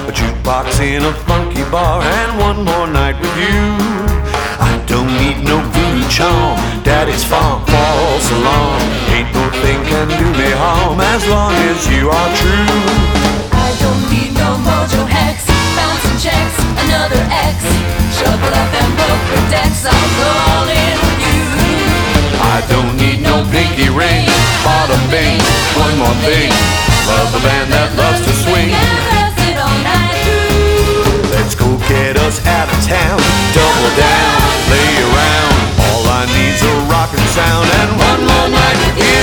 a jukebox in a funky bar, and one more night with you. I don't need no voodoo charm, daddy's farm, false alarm. Ain't no thing can do me harm as long as you are true. I don't need no mojo hex, bouncing checks, another X. Shuffle up and poker decks, I'll go all in with you. I don't need no pinky ring, bada bing, one more thing. Love a band that loves to swing. It all night through. Let's go get us out of town. Double down, play around. All I need's a rockin' sound and one more night with you.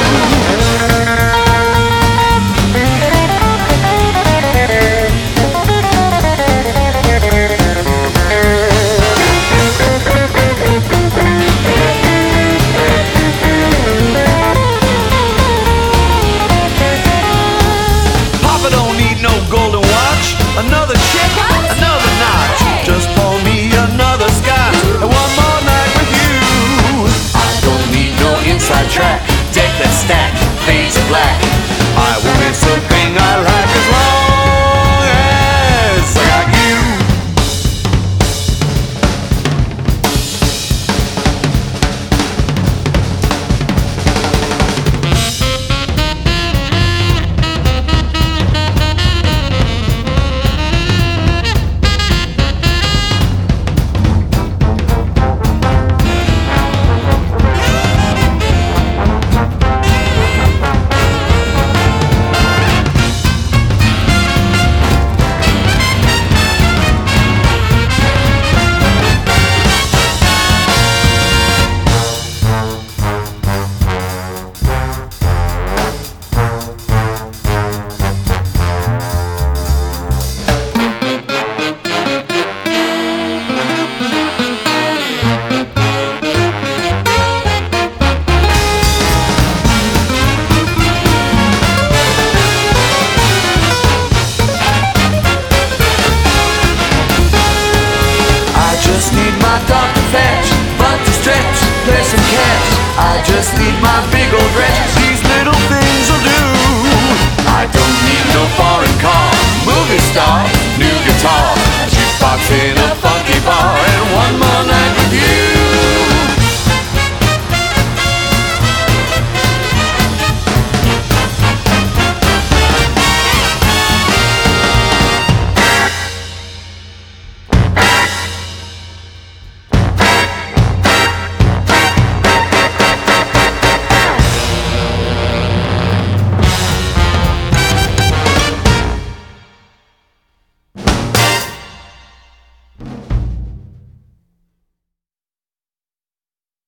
Papa don't need no golden watch, another chick, another notch. Just pour me another scotch and one more night with you. I don't need no inside track, deck that stack, fades to black. I will miss a thing I like as long as I got you. Just need my dog to fetch, butt to stretch, play some catch. I just need my big old wrench, these little things will do. I don't need no foreign car, movie star, new guitar, a jukebox in a